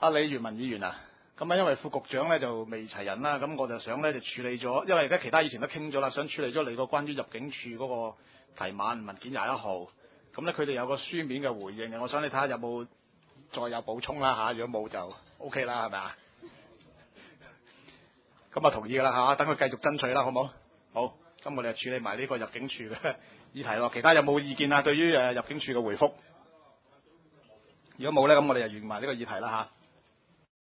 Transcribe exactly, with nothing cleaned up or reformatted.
阿李元文議員啊，咁啊因為副局長咧就未齊人啦，咁我就想咧就處理咗，因為而家其他以前都傾咗啦，想處理咗你個關於入境處嗰個提問文件廿一號，咁咧佢哋有個書面嘅回應嘅，我想你睇下有冇再有補充啦嚇，如果冇就 O K 啦，係咪啊？咁啊同意㗎啦嚇，等佢繼續爭取啦，好唔好？好，咁我哋就處理埋呢個入境處嘅議題咯，其他有冇意見啊？對於誒入境處嘅回覆，如果冇咧，咁我哋就完埋呢個議題啦嚇。